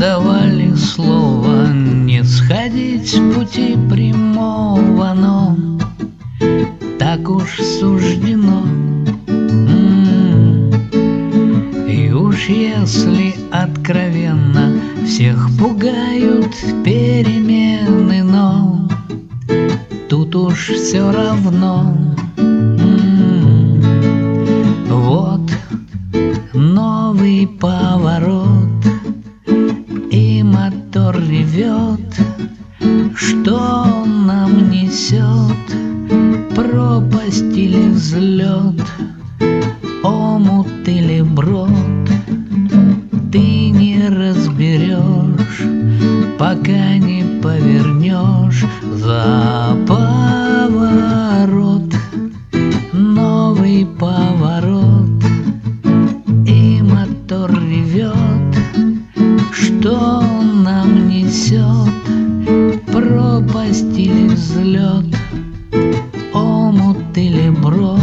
давали слово не сходить с пути прямого, но так уж суждено. И уж если откровенно всех пугают перемены, но тут уж все равно. Вот новый поворот, и мотор ревет. Что он нам несет? Пропасть или взлет, омут или брод? Ты не разберешь, пока не повернешь за поворот. Новый поворот, и мотор ревет. Что он нам несет? Пропасть или взлет, омут или брод?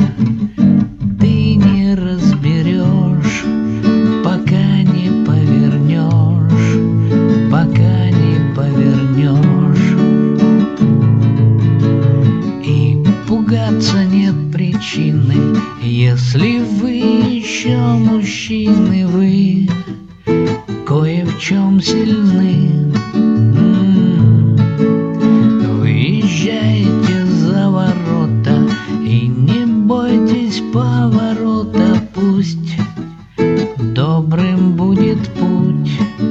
Ты не разберешь, пока не повернешь, пока не повернешь. И пугаться нет причины, если вы еще мужчины, вы кое в чем сильны. Выезжайте за ворота и не бойтесь поворота, пусть добрым будет путь.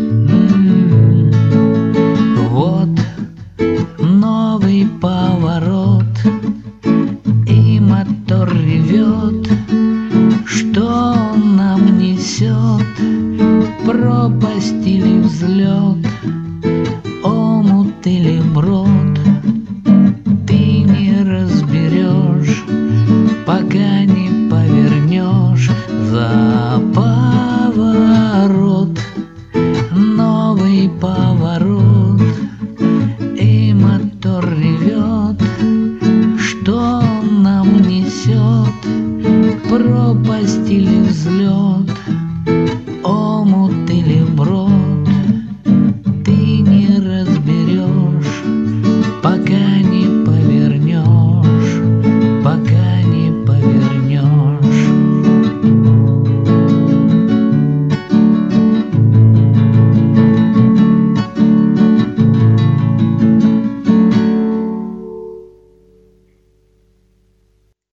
Вот новый поворот, и мотор ревет. Что он нам несет? Пропасть или взлет, омут или брод? Ты не разберешь, пока не повернешь за поворот. Новый поворот, и мотор ревет. Что он нам несет? Пропасть или взлет,